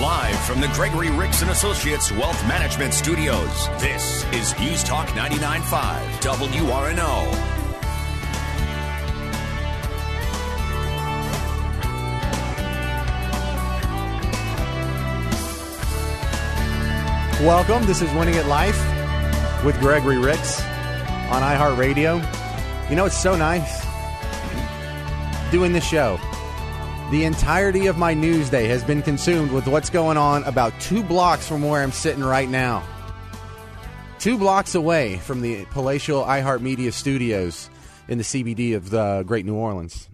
Live from the Gregory Ricks and Associates Wealth Management Studios, this is News Talk 99.5 WRNO. Welcome. This is Winning at Life with Gregory Ricks on iHeartRadio. You know, it's so nice doing this show. The entirety of my news day has been consumed with what's going on about 2 blocks from where I'm sitting right now. 2 blocks away from the palatial iHeartMedia studios in the CBD of the Great New Orleans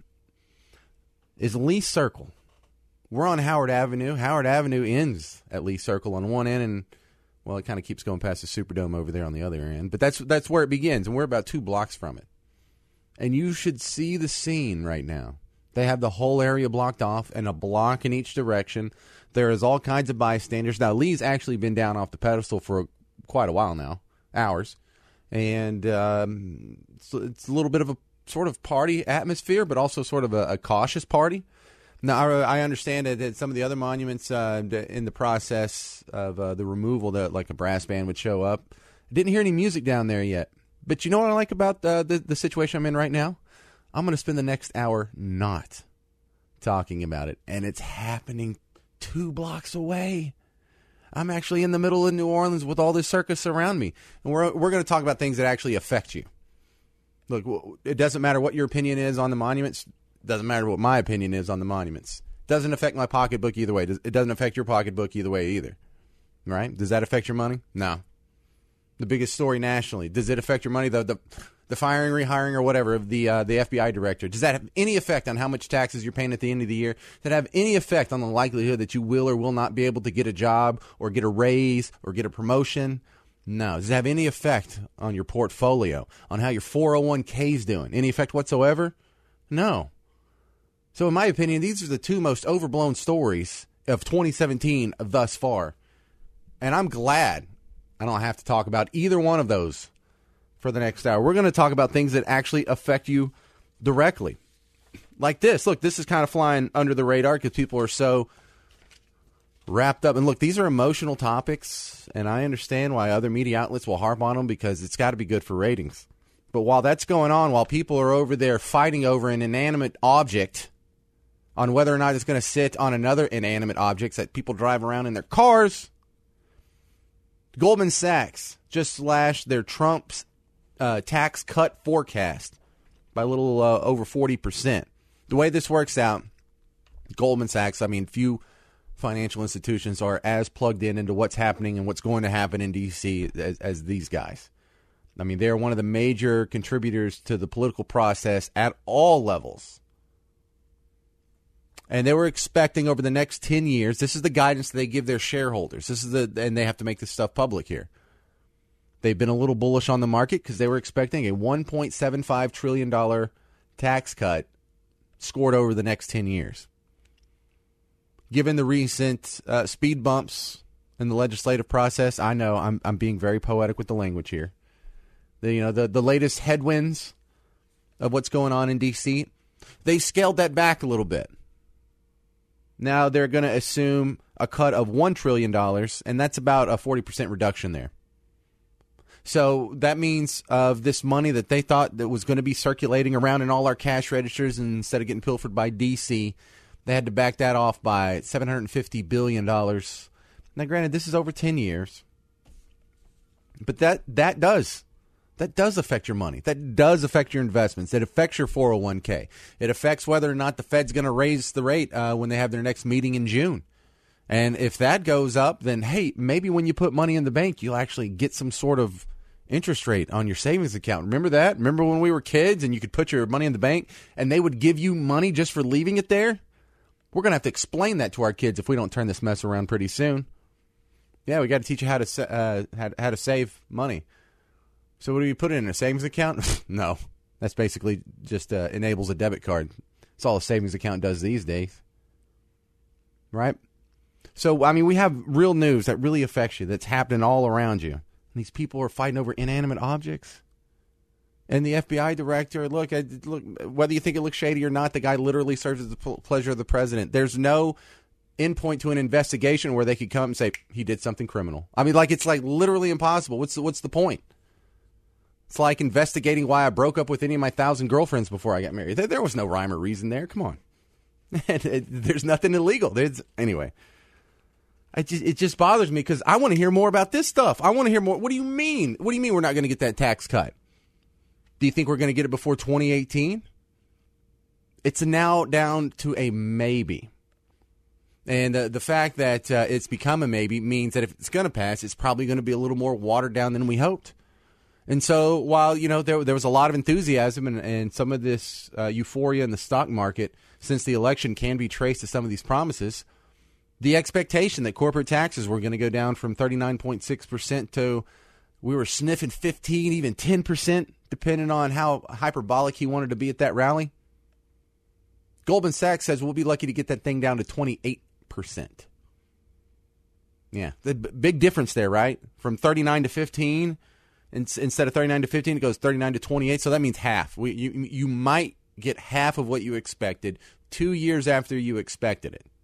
is Lee Circle. We're on Howard Avenue. Howard Avenue ends at Lee Circle on one end, and well, it kind of keeps going past the Superdome over there on the other end. But that's where it begins, and we're about 2 blocks from it. And you should see the scene right now. They have the whole area blocked off and a block in each direction. There is all kinds of bystanders. Now, Lee's actually been down off the pedestal for quite a while now, hours. And it's a little bit of a sort of party atmosphere, but also sort of a cautious party. Now, I understand that some of the other monuments in the process of the removal, that like a brass band would show up. I didn't hear any music down there yet. But you know what I like about the situation I'm in right now? I'm going to spend the next hour not talking about it. And it's happening 2 blocks away. I'm actually in the middle of New Orleans with all this circus around me. And we're going to talk about things that actually affect you. Look, it doesn't matter what your opinion is on the monuments. It doesn't matter what my opinion is on the monuments. It doesn't affect my pocketbook either way. It doesn't affect your pocketbook either way either. Right? Does that affect your money? No. The biggest story nationally. Does it affect your money? The firing, rehiring, or whatever of the FBI director. Does that have any effect on how much taxes you're paying at the end of the year? Does that have any effect on the likelihood that you will or will not be able to get a job or get a raise or get a promotion? No. Does it have any effect on your portfolio, on how your 401k is doing? Any effect whatsoever? No. So in my opinion, these are the 2 most overblown stories of 2017 thus far. And I'm glad I don't have to talk about either one of those for the next hour. We're going to talk about things that actually affect you directly. Like this. Look, this is kind of flying under the radar because people are so wrapped up. And look, these are emotional topics, and I understand why other media outlets will harp on them because it's got to be good for ratings. But while that's going on, while people are over there fighting over an inanimate object on whether or not it's going to sit on another inanimate object that people drive around in their cars, Goldman Sachs just slashed their Trump's tax cut forecast by a little over 40%. The way this works out, Goldman Sachs, I mean, few financial institutions are as plugged into what's happening and what's going to happen in D.C. as these guys. I mean, they're one of the major contributors to the political process at all levels. And they were expecting over the next 10 years, this is the guidance they give their shareholders. And they have to make this stuff public here. They've been a little bullish on the market because they were expecting a $1.75 trillion tax cut scored over the next 10 years. Given the recent speed bumps in the legislative process, I know I'm being very poetic with the language here. The latest headwinds of what's going on in D.C., they scaled that back a little bit. Now they're going to assume a cut of $1 trillion, and that's about a 40% reduction there. So that means of this money that they thought that was going to be circulating around in all our cash registers, and instead of getting pilfered by D.C., they had to back that off by $750 billion. Now, granted, this is over 10 years, but that does affect your money. That does affect your investments. It affects your 401k. It affects whether or not the Fed's going to raise the rate when they have their next meeting in June. And if that goes up, then, hey, maybe when you put money in the bank, you'll actually get some sort of interest rate on your savings account. Remember that? Remember when we were kids and you could put your money in the bank and they would give you money just for leaving it there? We're going to have to explain that to our kids if we don't turn this mess around pretty soon. Yeah, we got to teach you how to save money. So what do you put in a savings account? No, that's basically just enables a debit card. That's all a savings account does these days, right? So, I mean, we have real news that really affects you, that's happening all around you. And these people are fighting over inanimate objects. And the FBI director, look, whether you think it looks shady or not, the guy literally serves at the pleasure of the president. There's no endpoint to an investigation where they could come and say he did something criminal. I mean, like, it's like literally impossible. What's the point? It's like investigating why I broke up with any of my 1,000 girlfriends before I got married. There was no rhyme or reason there. Come on. There's nothing illegal. Anyway. It just bothers me because I want to hear more about this stuff. I want to hear more. What do you mean? What do you mean we're not going to get that tax cut? Do you think we're going to get it before 2018? It's now down to a maybe. And the fact that it's become a maybe means that if it's going to pass, it's probably going to be a little more watered down than we hoped. And so while, there was a lot of enthusiasm and some of this euphoria in the stock market since the election can be traced to some of these promises, the expectation that corporate taxes were going to go down from 39.6% to we were sniffing 15, even 10%, depending on how hyperbolic he wanted to be at that rally. Goldman Sachs says we'll be lucky to get that thing down to 28%. Yeah, the big difference there, right? From 39 to 15, instead of 39 to 15, it goes 39 to 28. So that means half. You might get half of what you expected 2 years after you expected it.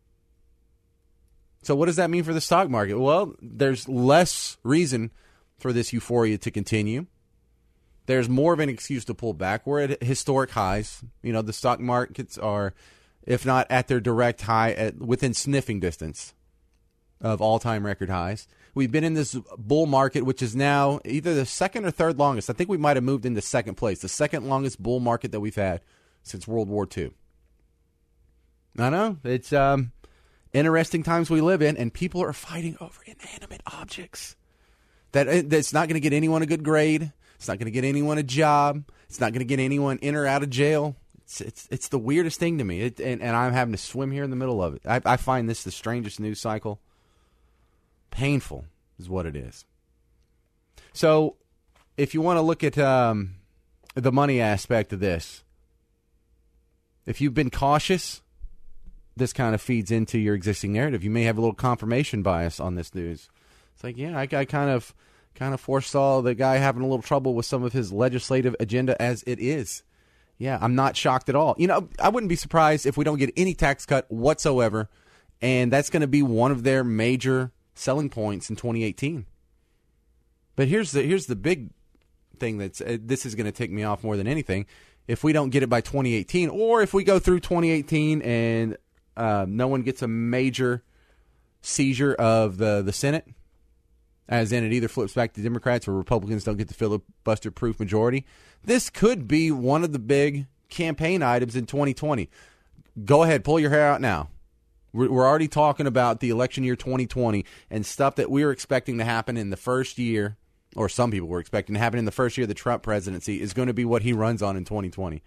So what does that mean for the stock market? Well, there's less reason for this euphoria to continue. There's more of an excuse to pull back. We're at historic highs. The stock markets are, if not at their direct high, within sniffing distance of all-time record highs. We've been in this bull market, which is now either the second or third longest. I think we might have moved into second place, the second longest bull market that we've had since World War II. I know. It's interesting times we live in, and people are fighting over inanimate objects. That's not going to get anyone a good grade. It's not going to get anyone a job. It's not going to get anyone in or out of jail. It's the weirdest thing to me, and I'm having to swim here in the middle of it. I find this the strangest news cycle. Painful is what it is. So if you want to look at the money aspect of this, if you've been cautious, this kind of feeds into your existing narrative. You may have a little confirmation bias on this news. It's like, yeah, I kind of foresaw the guy having a little trouble with some of his legislative agenda as it is. Yeah, I'm not shocked at all. I wouldn't be surprised if we don't get any tax cut whatsoever, and that's going to be one of their major selling points in 2018. But here's the big thing this is going to tick me off more than anything. If we don't get it by 2018, or if we go through 2018 and no one gets a major seizure of the Senate, as in it either flips back to Democrats or Republicans don't get the filibuster-proof majority, this could be one of the big campaign items in 2020. Go ahead, pull your hair out now. We're already talking about the election year 2020 and stuff that we were expecting to happen in the first year, or some people were expecting to happen in the first year of the Trump presidency, is going to be what he runs on in 2020.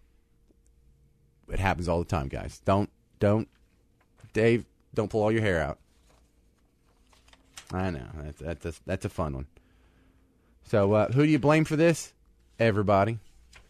It happens all the time, guys. Dave, don't pull all your hair out. I know. That's a fun one. So who do you blame for this? Everybody.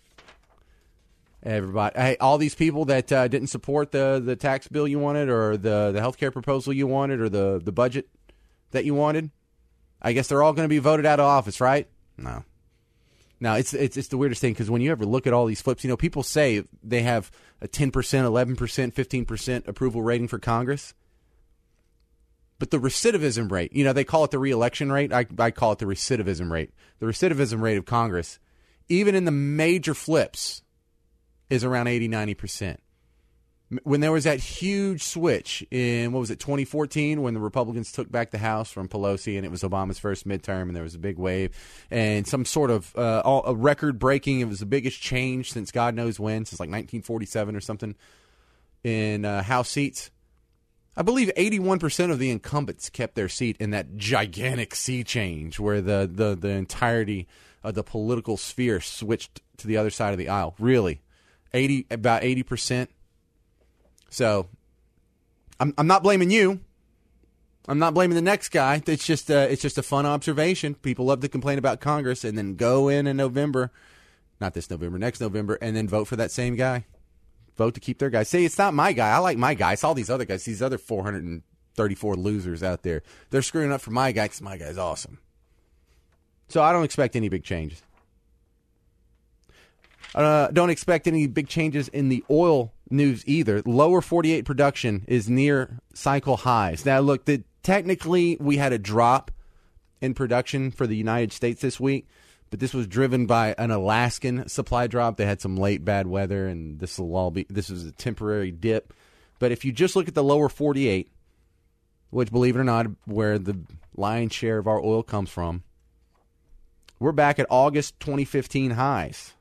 Hey, all these people that didn't support the tax bill you wanted, or the health care proposal you wanted, or the budget that you wanted, I guess they're all going to be voted out of office, right? No. Now, it's the weirdest thing, because when you ever look at all these flips, people say they have a 10%, 11%, 15% approval rating for Congress. But the recidivism rate, they call it the reelection rate. I call it the recidivism rate. The recidivism rate of Congress, even in the major flips, is around 80, 90%. When there was that huge switch in, 2014, when the Republicans took back the House from Pelosi, and it was Obama's first midterm, and there was a big wave, and some sort of a record-breaking, it was the biggest change since God knows when, since like 1947 or something, in House seats. I believe 81% of the incumbents kept their seat in that gigantic sea change where the entirety of the political sphere switched to the other side of the aisle. Really, about 80%. So, I'm not blaming you. I'm not blaming the next guy. It's just a fun observation. People love to complain about Congress and then go in November, not this November, next November, and then vote for that same guy. Vote to keep their guy. Say, it's not my guy. I like my guy. It's all these other guys, these other 434 losers out there. They're screwing up for my guy because my guy's awesome. So I don't expect any big changes. Don't expect any big changes in the oil news either. Lower 48 production is near cycle highs. Now, look, technically we had a drop in production for the United States this week, but this was driven by an Alaskan supply drop. They had some late bad weather, and this was a temporary dip. But if you just look at the lower 48, which, believe it or not, where the lion's share of our oil comes from, we're back at August 2015 highs.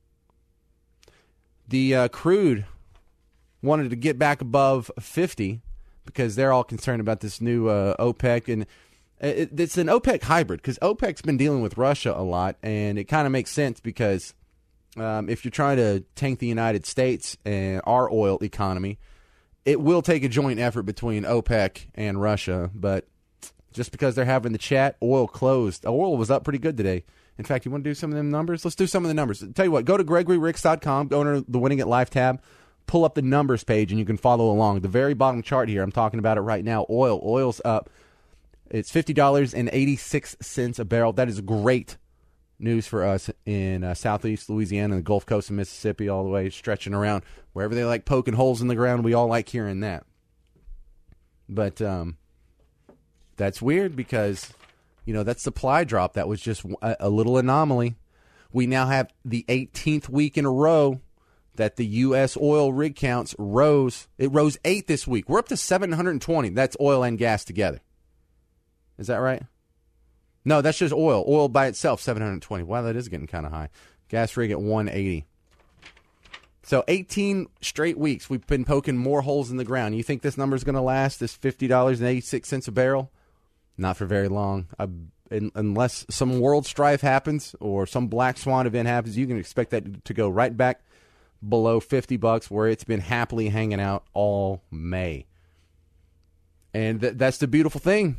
The crude wanted to get back above 50 because they're all concerned about this new OPEC. And it's an OPEC hybrid because OPEC's been dealing with Russia a lot, and it kind of makes sense because if you're trying to tank the United States and our oil economy, it will take a joint effort between OPEC and Russia. But just because they're having the chat, oil closed. Oil was up pretty good today. In fact, you want to do some of them numbers? Let's do some of the numbers. Tell you what, go to GregoryRicks.com, go to the Winning at Life tab, pull up the numbers page, and you can follow along. The very bottom chart here, I'm talking about it right now, oil's up. It's $50.86 a barrel. That is great news for us in southeast Louisiana and the Gulf Coast of Mississippi, all the way stretching around. Wherever they like poking holes in the ground, we all like hearing that. But that's weird because, that supply drop, that was just a little anomaly. We now have the 18th week in a row that the U.S. oil rig counts rose. It rose 8 this week. We're up to 720. That's oil and gas together. Is that right? No, that's just oil. Oil by itself, 720. Wow, that is getting kind of high. Gas rig at 180. So 18 straight weeks we've been poking more holes in the ground. You think this number is going to last, this $50.86 a barrel? Not for very long. Unless some world strife happens or some black swan event happens, you can expect that to go right back below $50 where it's been happily hanging out all May. And that's the beautiful thing.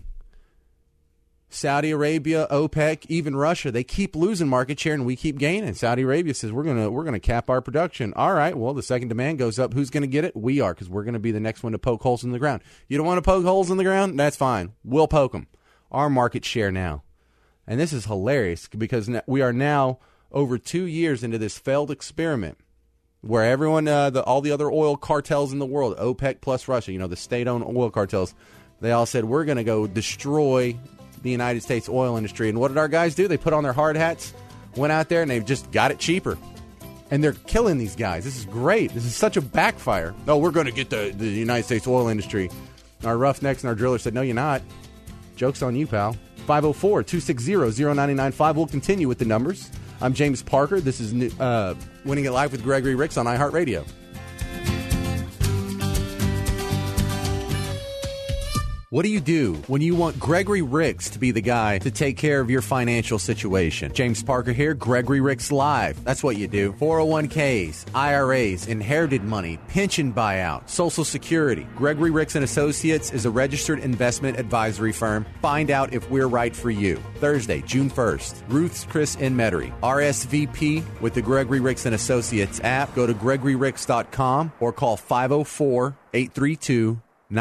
Saudi Arabia, OPEC, even Russia, they keep losing market share and we keep gaining. Saudi Arabia says we're gonna cap our production. All right, well, the second demand goes up. Who's going to get it? We are, because we're going to be the next one to poke holes in the ground. You don't want to poke holes in the ground? That's fine. We'll poke them. Our market share now. And this is hilarious because we are now over 2 years into this failed experiment where everyone, all the other oil cartels in the world, OPEC plus Russia, the state-owned oil cartels, they all said we're going to go destroy the United States oil industry. And what did our guys do? They put on their hard hats, went out there, and they've just got it cheaper. And they're killing these guys. This is great. This is such a backfire. No, we're going to get the United States oil industry. Our roughnecks and our drillers said, no, you're not. Joke's on you, pal. 504-260-0995. We'll continue with the numbers. I'm James Parker. This is Winning at Life with Gregory Ricks on iHeartRadio. What do you do when you want Gregory Ricks to be the guy to take care of your financial situation? James Parker here, Gregory Ricks Live. That's what you do. 401ks, IRAs, inherited money, pension buyout, Social Security. Gregory Ricks & Associates is a registered investment advisory firm. Find out if we're right for you. Thursday, June 1st, Ruth's Chris in Metairie. RSVP with the Gregory Ricks & Associates app. Go to GregoryRicks.com or call 504-832-9200.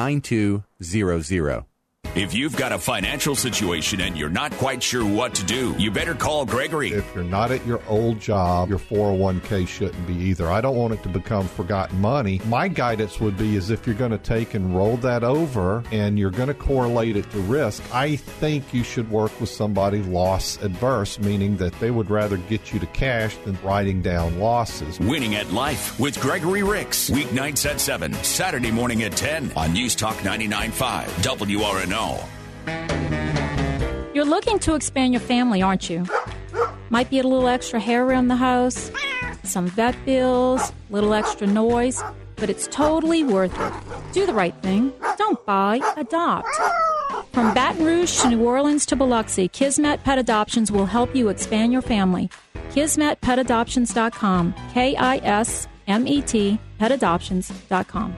If you've got a financial situation and you're not quite sure what to do, you better call Gregory. If you're not at your old job, your 401k shouldn't be either. I don't want it to become forgotten money. My guidance would be is if you're going to take and roll that over and you're going to correlate it to risk, I think you should work with somebody loss adverse, meaning that they would rather get you to cash than writing down losses. Winning at Life with Gregory Ricks. Weeknights at 7, Saturday morning at 10 on News Talk 99.5 WRNO. You're looking to expand your family, aren't you? Might be a little extra hair around the house, some vet bills, little extra noise, but it's totally worth it. Do the right thing. Don't buy, adopt. From Baton Rouge to New Orleans to Biloxi, Kismet Pet Adoptions will help you expand your family. KismetPetAdoptions.com. KISMET petadoptions.com.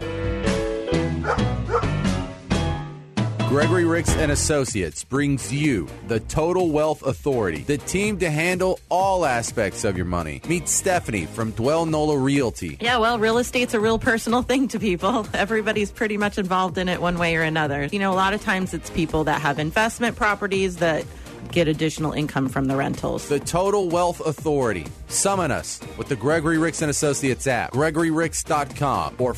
Gregory Ricks & Associates brings you the Total Wealth Authority, the team to handle all aspects of your money. Meet Stephanie from Dwell Nola Realty. Yeah, well, real estate's a real personal thing to people. Everybody's pretty much involved in it one way or another. A lot of times it's people that have investment properties that get additional income from the rentals. The Total Wealth Authority. Summon us with the Gregory Ricks and Associates app, GregoryRicks.com, or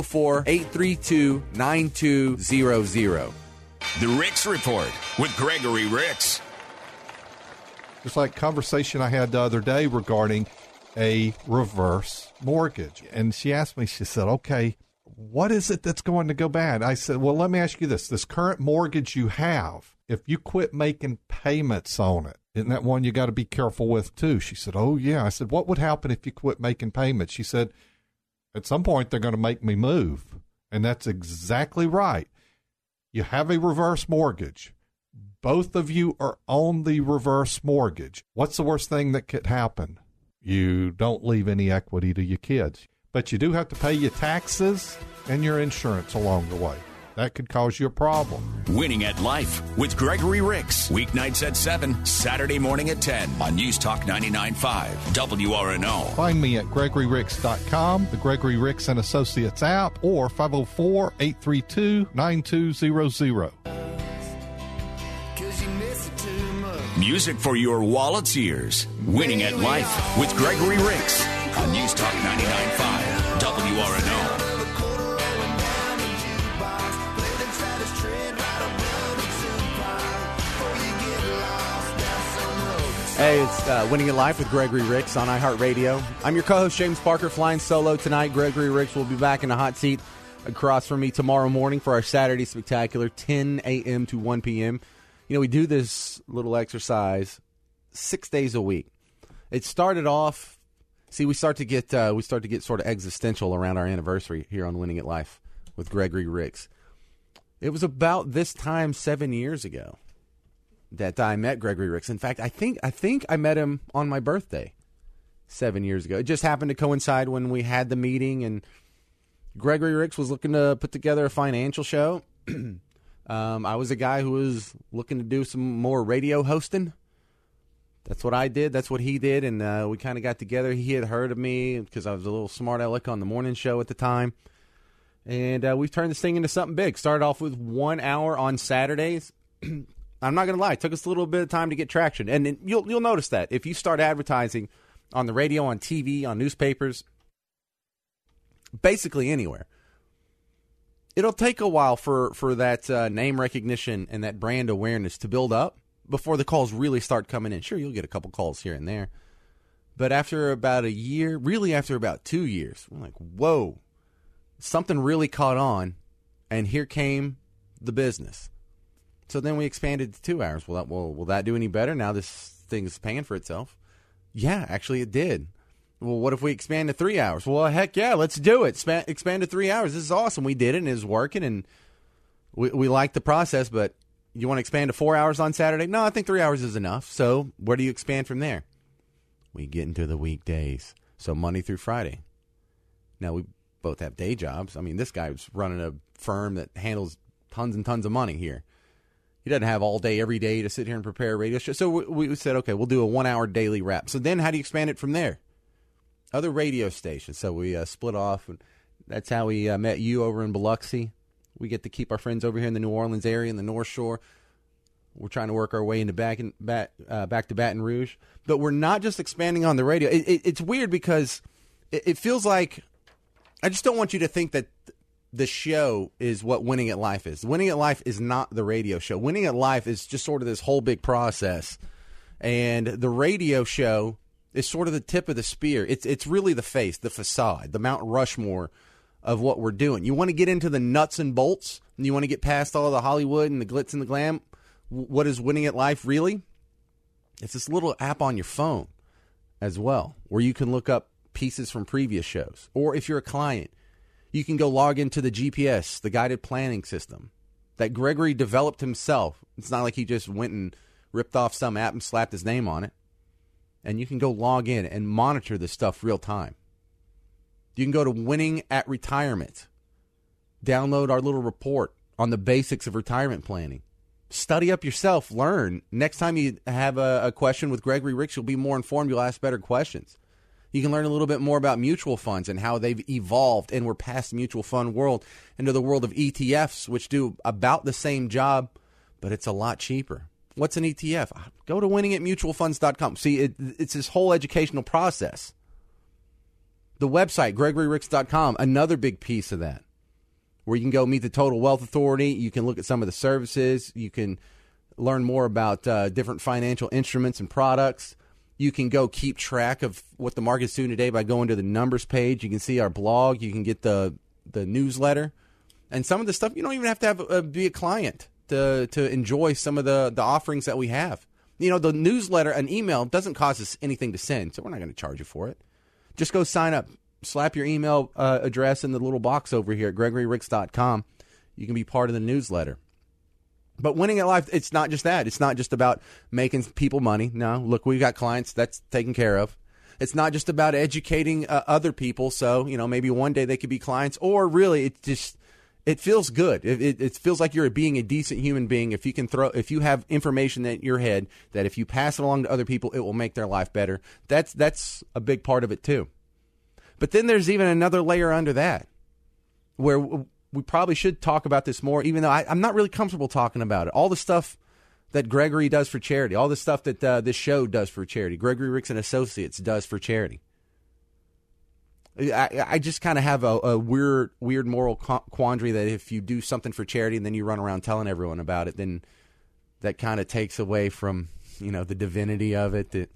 504-832-9200. The Ricks Report with Gregory Ricks. Just like conversation I had the other day regarding a reverse mortgage. And she asked me, she said, okay, what is it that's going to go bad? I said, well, let me ask you this. This current mortgage you have, if you quit making payments on it, isn't that one you got to be careful with too? She said, oh, yeah. I said, what would happen if you quit making payments? She said, at some point they're going to make me move. And that's exactly right. You have a reverse mortgage. Both of you are on the reverse mortgage. What's the worst thing that could happen? You don't leave any equity to your kids. But you do have to pay your taxes and your insurance along the way. That could cause you a problem. Winning at Life with Gregory Ricks. Weeknights at 7, Saturday morning at 10 on News Talk 99.5 WRNO. Find me at GregoryRicks.com, the Gregory Ricks and Associates app, or 504-832-9200. Music for your wallet's ears. Winning at Life with Gregory Ricks on News Talk 99.5 WRNO. Hey, it's Winning at Life with Gregory Ricks on iHeartRadio. I'm your co-host, James Parker, flying solo tonight. Gregory Ricks will be back in the hot seat across from me tomorrow morning for our Saturday Spectacular, 10 a.m. to 1 p.m. You know, we do this little exercise 6 days a week. It started off, we start to get sort of existential around our anniversary here on Winning at Life with Gregory Ricks. It was about this time 7 years ago that I met Gregory Ricks. In fact, I think I met him on my birthday 7 years ago. It just happened to coincide when we had the meeting, and Gregory Ricks was looking to put together a financial show. I was a guy who was looking to do some more radio hosting. That's what I did. That's what he did, and we kind of got together. He had heard of me because I was a little smart aleck on the morning show at the time, and we've turned this thing into something big. Started off with 1 hour on Saturdays. I'm not going to lie. It took us a little bit of time to get traction. And you'll notice that if you start advertising on the radio, on TV, on newspapers, basically anywhere, it'll take a while for that name recognition and that brand awareness to build up before the calls really start coming in. Sure, you'll get a couple calls here and there. But after about a year, really after about 2 years, we're like, whoa, something really caught on, and here came the business. So then we expanded to 2 hours. Will that do any better? Now this thing is paying for itself. Yeah, actually it did. Well, what if we expand to 3 hours? Well, heck yeah, let's do it. Expand to 3 hours. This is awesome. We did it, and it was working, and we liked the process, but you want to expand to 4 hours on Saturday? No, I think 3 hours is enough. So where do you expand from there? We get into the weekdays, so Monday through Friday. Now, we both have day jobs. I mean, this guy's running a firm that handles tons and tons of money here. He doesn't have all day, every day to sit here and prepare a radio show. So we said, okay, we'll do a 1 hour daily wrap. So then how do you expand it from there? Other radio stations. So we split off. And that's how we met you over in Biloxi. We get to keep our friends over here in the New Orleans area, in the North Shore. We're trying to work our way into back to Baton Rouge. But we're not just expanding on the radio. It's weird because it feels like, I just don't want you to think that the show is what Winning at Life is. Winning at Life is not the radio show. Winning at Life is just sort of this whole big process. And the radio show is sort of the tip of the spear. It's really the face, the facade, the Mount Rushmore of what we're doing. You want to get into the nuts and bolts, and you want to get past all the Hollywood and the glitz and the glam. What is Winning at Life really? It's this little app on your phone as well, where you can look up pieces from previous shows. Or if you're a client, you can go log into the GPS, the guided planning system that Gregory developed himself. It's not like he just went and ripped off some app and slapped his name on it. And you can go log in and monitor this stuff real time. You can go to Winning at Retirement. Download our little report on the basics of retirement planning. Study up yourself. Learn. Next time you have a question with Gregory Ricks, you'll be more informed. You'll ask better questions. You can learn a little bit more about mutual funds and how they've evolved, and we're past the mutual fund world into the world of ETFs, which do about the same job, but it's a lot cheaper. What's an ETF? Go to winningatmutualfunds.com. See, it's this whole educational process. The website, GregoryRicks.com, another big piece of that, where you can go meet the Total Wealth Authority. You can look at some of the services. You can learn more about different financial instruments and products. You can go keep track of what the market's doing today by going to the numbers page. You can see our blog. You can get the newsletter. And some of the stuff, you don't even have to be a client to enjoy some of the offerings that we have. You know, the newsletter, an email, doesn't cost us anything to send, so we're not going to charge you for it. Just go sign up. Slap your email address in the little box over here at GregoryRicks.com. You can be part of the newsletter. But winning at life, it's not just that. It's not just about making people money. No, look, we've got clients. That's taken care of. It's not just about educating other people. So, you know, maybe one day they could be clients. Or really, it feels good. It feels like you're being a decent human being if you have information in your head that if you pass it along to other people, it will make their life better. That's a big part of it too. But then there's even another layer under that where we probably should talk about this more, even though I'm not really comfortable talking about it. All the stuff that Gregory does for charity, all the stuff that this show does for charity, Gregory Ricks and Associates does for charity. I just kind of have a weird moral quandary that if you do something for charity and then you run around telling everyone about it, then that kind of takes away from, you know, the divinity of it.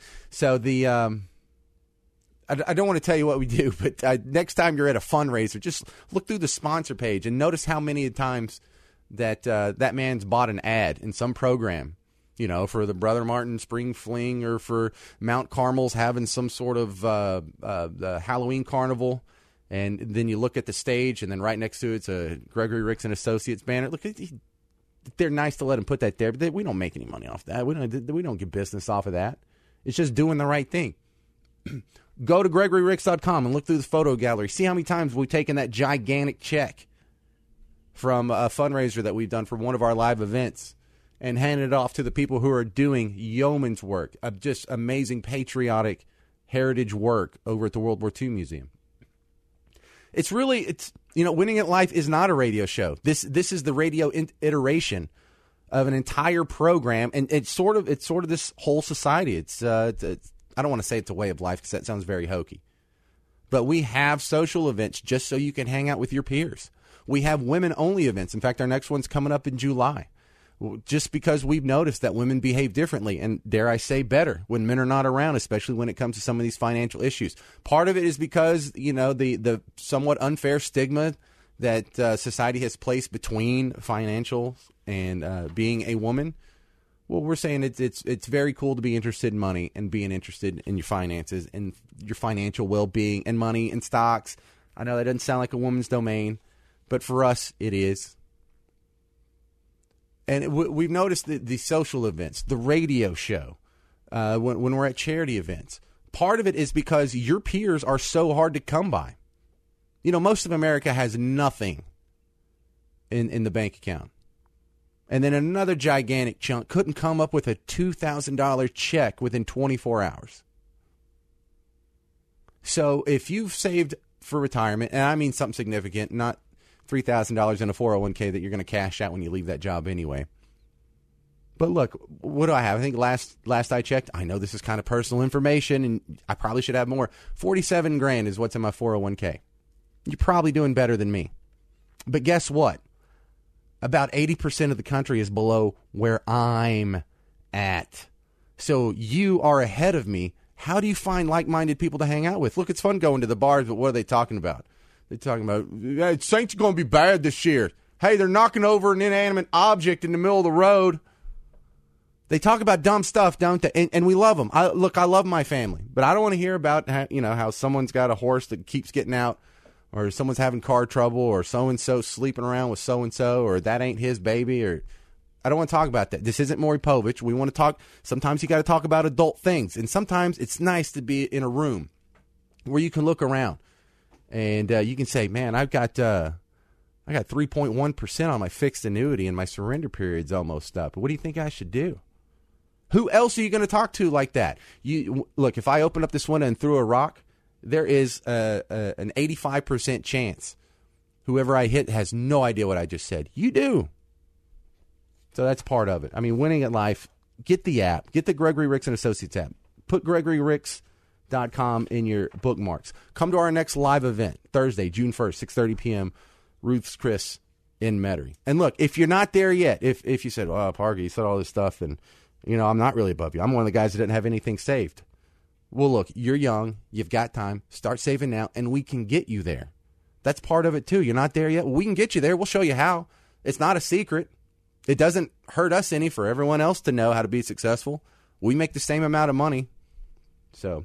I don't want to tell you what we do, but next time you're at a fundraiser, just look through the sponsor page and notice how many times that that man's bought an ad in some program, you know, for the Brother Martin Spring Fling or for Mount Carmel's having some sort of the Halloween carnival. And then you look at the stage, and then right next to it's a Gregory Ricks and Associates banner. Look, they're nice to let him put that there, but we don't make any money off that. We don't get business off of that. It's just doing the right thing. Go to GregoryRicks.com and look through the photo gallery. See how many times we've taken that gigantic check from a fundraiser that we've done for one of our live events and handed it off to the people who are doing yeoman's work, of just amazing patriotic heritage work over at the World War II Museum. It's winning at life is not a radio show. This is the radio iteration of an entire program, and it's sort of this whole society. It's I don't want to say it's a way of life because that sounds very hokey. But we have social events just so you can hang out with your peers. We have women-only events. In fact, our next one's coming up in July. Just because we've noticed that women behave differently and, dare I say, better when men are not around, especially when it comes to some of these financial issues. Part of it is because, you know, the somewhat unfair stigma that society has placed between financial and being a woman. Well, we're saying it's very cool to be interested in money and being interested in your finances and your financial well-being and money and stocks. I know that doesn't sound like a woman's domain, but for us, it is. And we've noticed the social events, the radio show, when we're at charity events. Part of it is because your peers are so hard to come by. You know, most of America has nothing in the bank account. And then another gigantic chunk couldn't come up with a $2,000 check within 24 hours. So if you've saved for retirement, and I mean something significant, not $3,000 in a 401k that you're going to cash out when you leave that job anyway. But look, what do I have? I think last I checked, I know this is kind of personal information, and I probably should have more. $47,000 is what's in my 401k. You're probably doing better than me. But guess what? About 80% of the country is below where I'm at. So you are ahead of me. How do you find like-minded people to hang out with? Look, it's fun going to the bars, but what are they talking about? They're talking about, Saints are going to be bad this year. Hey, they're knocking over an inanimate object in the middle of the road. They talk about dumb stuff, don't they? And we love them. I love my family, but I don't want to hear about how someone's got a horse that keeps getting out, or someone's having car trouble, or so-and-so sleeping around with so-and-so, or that ain't his baby, or I don't want to talk about that. This isn't Maury Povich. We want to talk. Sometimes you got to talk about adult things, and sometimes it's nice to be in a room where you can look around and you can say, man, I got 3.1% on my fixed annuity, and my surrender period's almost up. What do you think I should do? Who else are you going to talk to like that? Look, if I open up this window and threw a rock, there is an 85% chance whoever I hit has no idea what I just said. You do. So that's part of it. I mean, winning at life, get the app. Get the Gregory Ricks and Associates app. Put GregoryRicks.com in your bookmarks. Come to our next live event, Thursday, June 1st, 6:30 p.m., Ruth's Chris in Metairie. And look, if you're not there yet, if you said, "Oh, Parker, you said all this stuff, and, I'm not really above you. I'm one of the guys that didn't have anything saved." Well, look, you're young. You've got time. Start saving now, and we can get you there. That's part of it, too. You're not there yet? Well, we can get you there. We'll show you how. It's not a secret. It doesn't hurt us any for everyone else to know how to be successful. We make the same amount of money. So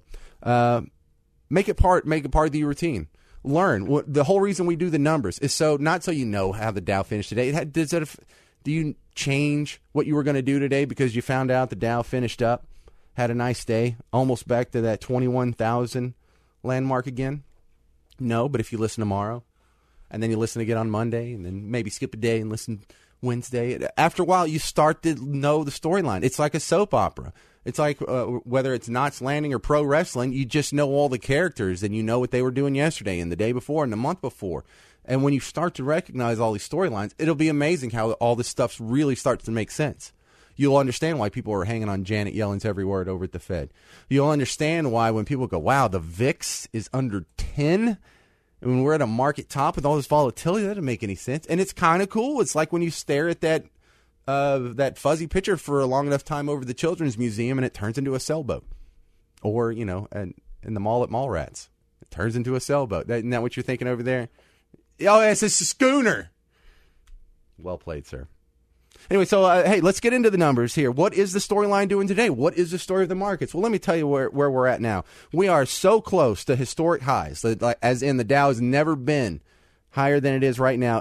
make it part of your routine. Learn. The whole reason we do the numbers is not so you know how the Dow finished today. Do you change what you were going to do today because you found out the Dow finished up, had a nice day, almost back to that 21,000 landmark again? No, but if you listen tomorrow, and then you listen again on Monday, and then maybe skip a day and listen Wednesday, after a while you start to know the storyline. It's like a soap opera. It's like whether it's Knots Landing or pro wrestling, you just know all the characters, and you know what they were doing yesterday and the day before and the month before. And when you start to recognize all these storylines, it'll be amazing how all this stuff really starts to make sense. You'll understand why people are hanging on Janet Yellen's every word over at the Fed. You'll understand why when people go, wow, the VIX is under 10, and when we're at a market top with all this volatility, that doesn't make any sense. And it's kind of cool. It's like when you stare at that fuzzy picture for a long enough time over the Children's Museum, and it turns into a sailboat. Or, in the mall at Mallrats, it turns into a sailboat. Isn't that what you're thinking over there? Oh, it's a schooner. Well played, sir. Anyway, so, hey, let's get into the numbers here. What is the storyline doing today? What is the story of the markets? Well, let me tell you where we're at now. We are so close to historic highs, as in the Dow has never been higher than it is right now,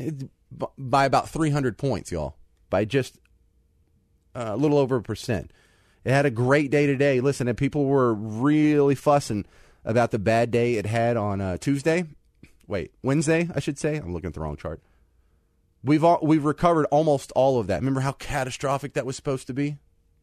by about 300 points, y'all, by just a little over 1%. It had a great day today. Listen, and people were really fussing about the bad day it had on Wednesday, I should say. I'm looking at the wrong chart. We've recovered almost all of that. Remember how catastrophic that was supposed to be?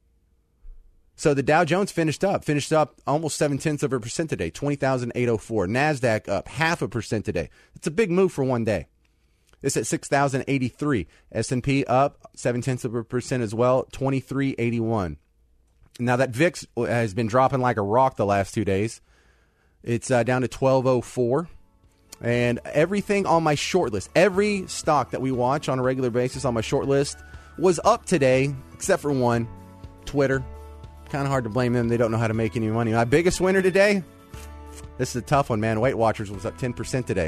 So the Dow Jones finished up almost 0.7% today, 20,804. NASDAQ up 0.5% today. It's a big move for one day. It's at 6,083. S&P up 0.7% as well, 2381. Now that VIX has been dropping like a rock the last 2 days. It's down to 1204. And everything on my short list, every stock that we watch on a regular basis on my short list was up today, except for one, Twitter. Kind of hard to blame them. They don't know how to make any money. My biggest winner today, this is a tough one, man. Weight Watchers was up 10% today.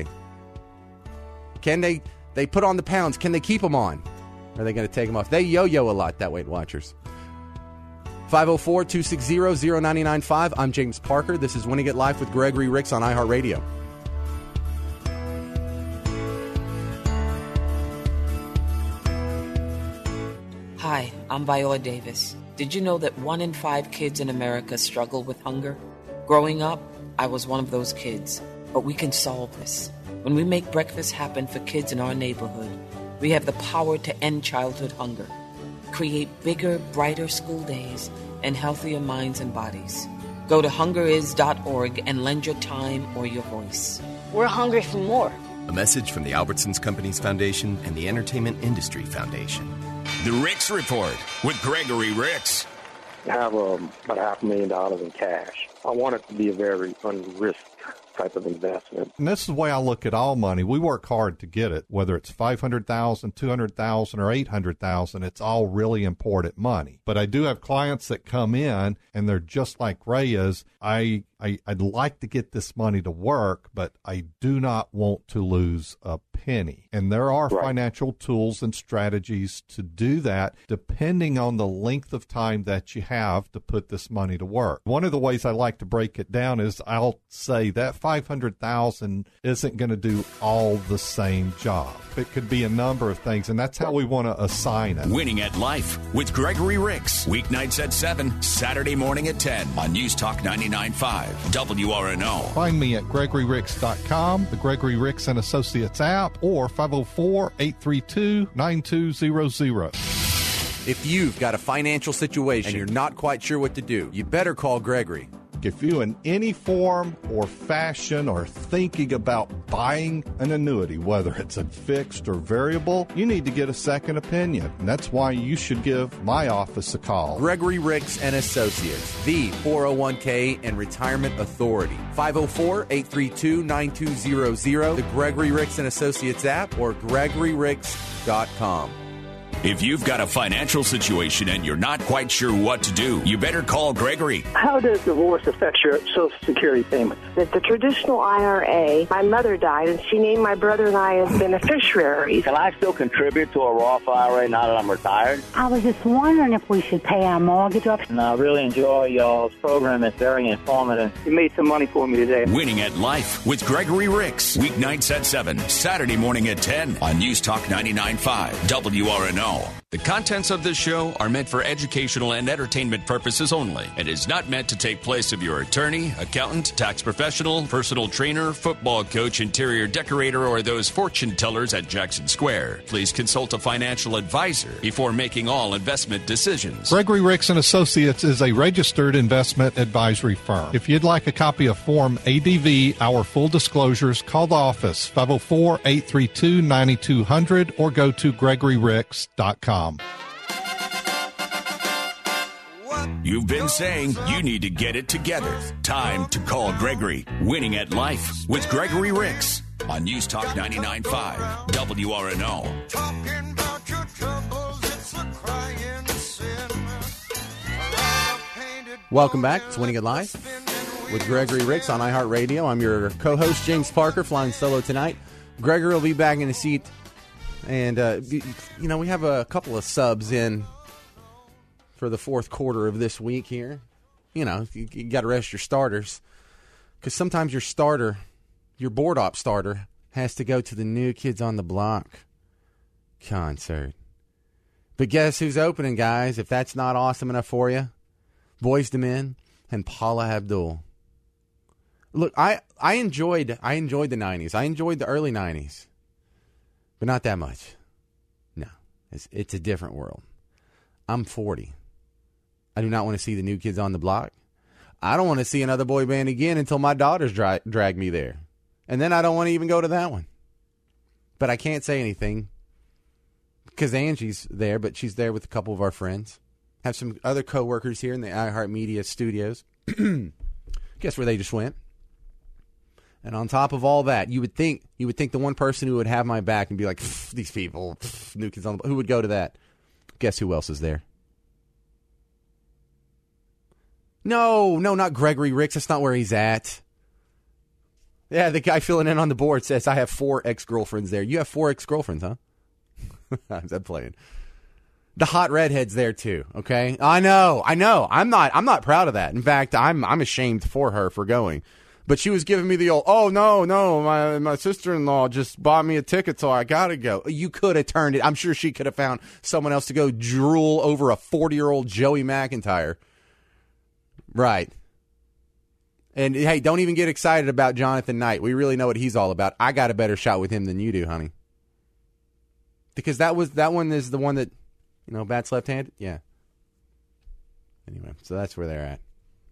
Can they put on the pounds? Can they keep them on? Or are they going to take them off? They yo-yo a lot, that Weight Watchers. 504-260-0995. I'm James Parker. This is Winning at Life with Gregory Ricks on iHeartRadio. Hi, I'm Viola Davis. Did you know that 1 in 5 kids in America struggle with hunger? Growing up, I was one of those kids. But we can solve this. When we make breakfast happen for kids in our neighborhood, we have the power to end childhood hunger, create bigger, brighter school days, and healthier minds and bodies. Go to hungeris.org and lend your time or your voice. We're hungry for more. A message from the Albertsons Companies Foundation and the Entertainment Industry Foundation. The Ricks Report with Gregory Ricks. I have about $500,000 in cash. I want it to be a very unrisked type of investment. And this is the way I look at all money. We work hard to get it, whether it's $500,000, $200,000, or $800,000. It's all really important money. But I do have clients that come in and they're just like Ray is. I'd like to get this money to work, but I do not want to lose a penny. And there are financial tools and strategies to do that, depending on the length of time that you have to put this money to work. One of the ways I like to break it down is I'll say that $500,000 isn't going to do all the same job. It could be a number of things, and that's how we want to assign it. Winning at Life with Gregory Ricks. Weeknights at 7, Saturday morning at 10 on News Talk 99.5. WRNO. Find me at GregoryRicks.com, the Gregory Ricks and Associates app, or 504-832-9200. If you've got a financial situation and you're not quite sure what to do, you better call Gregory. if you in any form or fashion are thinking about buying an annuity, whether it's a fixed or variable, you need to get a second opinion. And that's why you should give my office a call. Gregory Ricks and Associates, the 401k and retirement authority. 504-832-9200, the Gregory Ricks and Associates app, or GregoryRicks.com. If you've got a financial situation and you're not quite sure what to do, you better call Gregory. How does divorce affect your Social Security payments? With the traditional IRA, my mother died, and she named my brother and I as beneficiaries. Can I still contribute to a Roth IRA now that I'm retired? I was just wondering if we should pay our mortgage off. And I really enjoy y'all's program. It's very informative. You made some money for me today. Winning at Life with Gregory Ricks. Weeknights at 7, Saturday morning at 10 on News Talk 99.5 WRNO. The contents of this show are meant for educational and entertainment purposes only and is not meant to take place of your attorney, accountant, tax professional, personal trainer, football coach, interior decorator, or those fortune tellers at Jackson Square. Please consult a financial advisor before making all investment decisions. Gregory Ricks and Associates is a registered investment advisory firm. If you'd like a copy of Form ADV, our full disclosures, call the office 504-832-9200 or go to GregoryRicks.com. You've been saying you need to get it together. Time to call Gregory. Winning at Life with Gregory Ricks on News Talk 99.5 WRNO. Talking about your troubles, it's a crying sin. Welcome back to Winning at Life with Gregory Ricks on iHeartRadio. I'm your co-host, James Parker, flying solo tonight. Gregory will be back in the seat. And, we have a couple of subs in for the fourth quarter of this week here. You got to rest your starters. Because sometimes your starter, your board op starter, has to go to the New Kids on the Block concert. But guess who's opening, guys? If that's not awesome enough for you, Boyz II Men and Paula Abdul. Look, I enjoyed the 90s. I enjoyed the early 90s. But not that much. No. It's a different world. I'm 40. I do not want to see the New Kids on the Block. I don't want to see another boy band again until my daughters drag me there. And then I don't want to even go to that one. But I can't say anything because Angie's there, but she's there with a couple of our friends. Have some other coworkers here in the iHeartMedia studios. Guess where they just went? And on top of all that, you would think the one person who would have my back and be like, these people, New Kids on the Block, who would go to that? Guess who else is there? No, not Gregory Ricks. That's not where he's at. Yeah, the guy filling in on the board says, I have 4 ex-girlfriends there. You have 4 ex-girlfriends, huh? I'm playing. The hot redhead's there too, okay? I know. I'm not proud of that. In fact, I'm ashamed for her for going. But she was giving me the old, oh, no, my sister-in-law just bought me a ticket, so I got to go. You could have turned it. I'm sure she could have found someone else to go drool over a 40-year-old Joey McIntyre. Right. And, hey, don't even get excited about Jonathan Knight. We really know what he's all about. I got a better shot with him than you do, honey. Because that one is the one that, bats left-handed? Yeah. Anyway, so that's where they're at.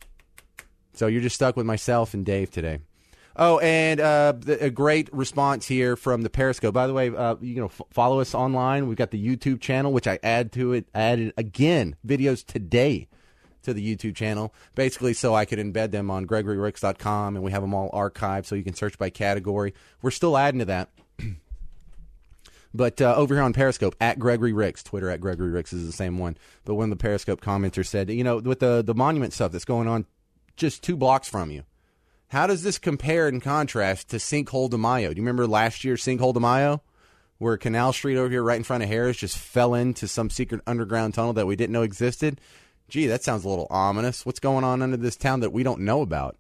So you're just stuck with myself and Dave today. Oh, and a great response here from the Periscope. By the way, follow us online. We've got the YouTube channel, which I added again videos today to the YouTube channel, basically so I could embed them on GregoryRicks.com, and we have them all archived so you can search by category. We're still adding to that. But over here on Periscope, at Gregory Ricks, Twitter at Gregory Ricks is the same one. But one of the Periscope commenters said, with the monument stuff that's going on just 2 blocks from you, how does this compare and contrast to Sinkhole de Mayo? Do you remember last year's Sinkhole de Mayo, where Canal Street over here right in front of Harris just fell into some secret underground tunnel that we didn't know existed? Gee, that sounds a little ominous. What's going on under this town that we don't know about?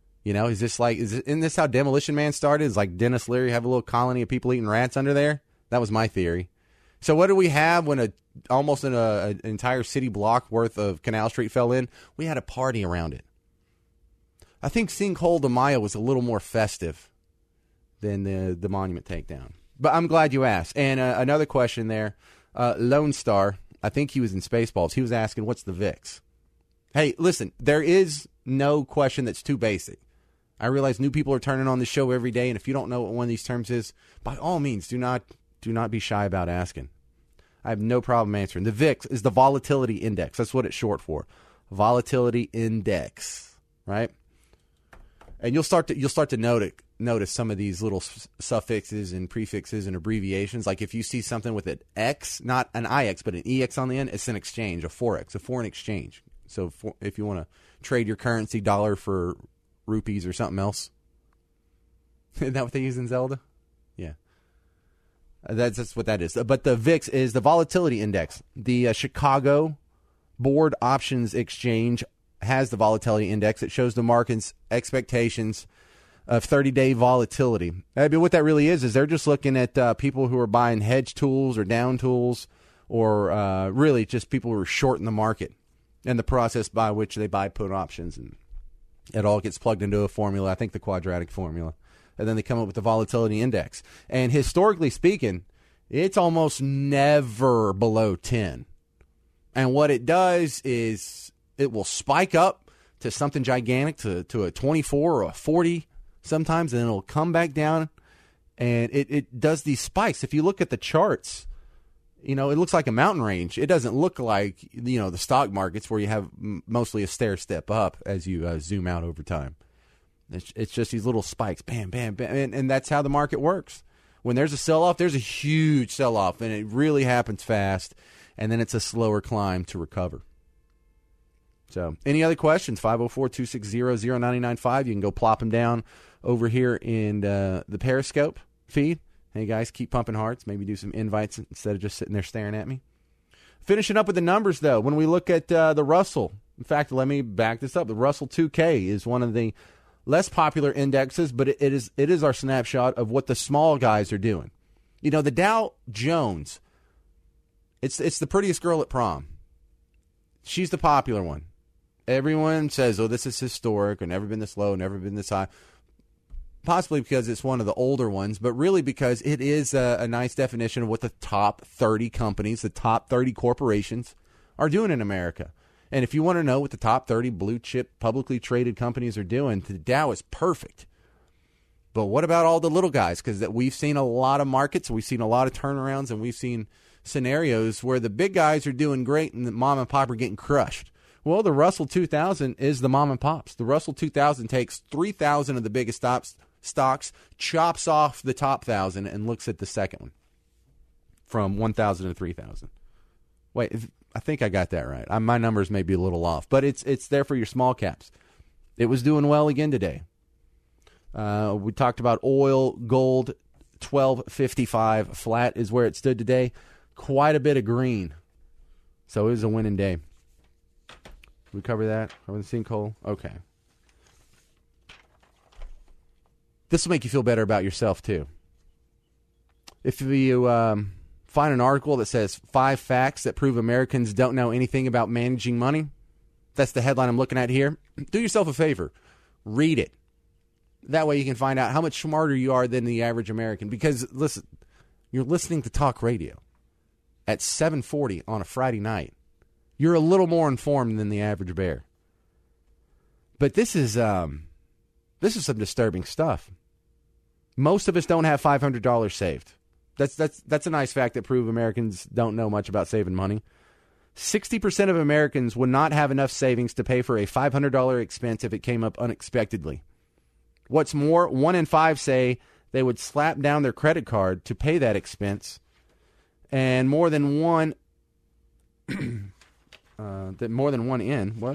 Isn't this how Demolition Man started? Is like Dennis Leary have a little colony of people eating rats under there? That was my theory. So what do we have when almost an entire city block worth of Canal Street fell in? We had a party around it. I think Sinkhole de Mayo was a little more festive than the monument takedown. But I'm glad you asked. And another question there, Lone Star, I think he was in Spaceballs. He was asking, what's the VIX? Hey, listen, there is no question that's too basic. I realize new people are turning on the show every day, and if you don't know what one of these terms is, by all means, do not be shy about asking. I have no problem answering. The VIX is the volatility index. That's what it's short for. Volatility index, right? And you'll start to notice some of these little suffixes and prefixes and abbreviations. Like if you see something with an X, not an IX, but an EX on the end, it's an exchange, a forex, a foreign exchange. So if you want to trade your currency, dollar for rupees or something else. Isn't that what they use in Zelda? Yeah. That's what that is. But the VIX is the volatility index. The Chicago Board Options Exchange has the volatility index. It shows the market's expectations of 30-day volatility. I mean, what that really is they're just looking at people who are buying hedge tools or down tools, or really just people who are short in the market, and the process by which they buy put options. And it all gets plugged into a formula, I think the quadratic formula. And then they come up with the volatility index. And historically speaking, it's almost never below 10. And what it does is it will spike up to something gigantic, to a 24 or a 40 sometimes, and then it'll come back down. And it does these spikes. If you look at the charts, it looks like a mountain range. It doesn't look like, the stock markets where you have mostly a stair step up as you zoom out over time. It's just these little spikes, bam, bam, bam. And that's how the market works. When there's a sell-off, there's a huge sell-off, and it really happens fast, and then it's a slower climb to recover. So any other questions? 504-260-0995. You can go plop them down over here in the Periscope feed. Hey, guys, keep pumping hearts. Maybe do some invites instead of just sitting there staring at me. Finishing up with the numbers, though, when we look at the Russell. In fact, let me back this up. The Russell 2K is one of the less popular indexes, but it is our snapshot of what the small guys are doing. The Dow Jones, it's the prettiest girl at prom. She's the popular one. Everyone says, oh, this is historic, or never been this low, never been this high. Possibly because it's one of the older ones, but really because it is a nice definition of what the top 30 companies, the top 30 corporations are doing in America. And if you want to know what the top 30 blue chip publicly traded companies are doing, the Dow is perfect. But what about all the little guys? Because we've seen a lot of markets, we've seen a lot of turnarounds, and we've seen scenarios where the big guys are doing great and the mom and pop are getting crushed. Well, the Russell 2000 is the mom and pops. The Russell 2000 takes 3,000 of the biggest stocks, chops off the top 1,000, and looks at the second one from 1,000 to 3,000. Wait, I think I got that right. My numbers may be a little off, but it's there for your small caps. It was doing well again today. We talked about oil, gold, 12.55 flat is where it stood today. Quite a bit of green, so it was a winning day. We cover that? Cover the sinkhole? Okay. This will make you feel better about yourself, too. If you find an article that says 5 facts that prove Americans don't know anything about managing money, that's the headline I'm looking at here. Do yourself a favor. Read it. That way you can find out how much smarter you are than the average American. Because, listen, you're listening to talk radio at 7:40 on a Friday night. You're a little more informed than the average bear. But this is some disturbing stuff. Most of us don't have $500 saved. That's a nice fact that proves Americans don't know much about saving money. 60% of Americans would not have enough savings to pay for a $500 expense if it came up unexpectedly. What's more, 1 in 5 say they would slap down their credit card to pay that expense, and more than one more than 1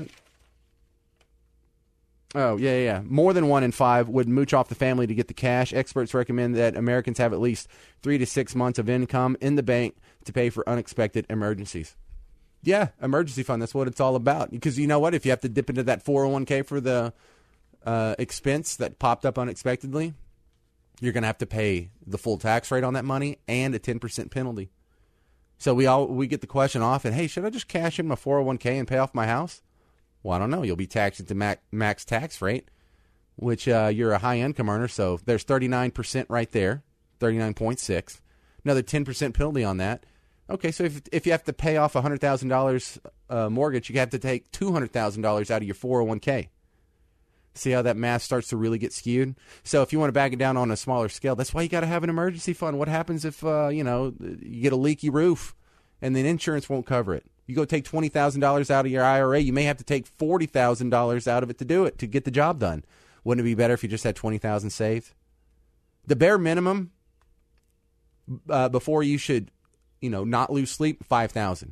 in 5 would mooch off the family to get the cash. Experts recommend that Americans have at least 3 to 6 months of income in the bank to pay for unexpected emergencies. Yeah, emergency fund, that's what it's all about. Because you know what? If you have to dip into that 401k for the expense that popped up unexpectedly, you're going to have to pay the full tax rate on that money and a 10% penalty. So we get the question often, hey, should I just cash in my 401k and pay off my house? Well, I don't know. You'll be taxed at the max tax rate, which you're a high income earner. So there's 39% right there, 39.6. Another 10% penalty on that. Okay, so if you have to pay off $100,000 mortgage, you have to take $200,000 out of your 401k. See how that math starts to really get skewed? So if you want to back it down on a smaller scale, that's why you got to have an emergency fund. What happens if, you get a leaky roof and then insurance won't cover it? You go take $20,000 out of your IRA, you may have to take $40,000 out of it to do it, to get the job done. Wouldn't it be better if you just had $20,000 saved? The bare minimum before you should, not lose sleep, $5,000.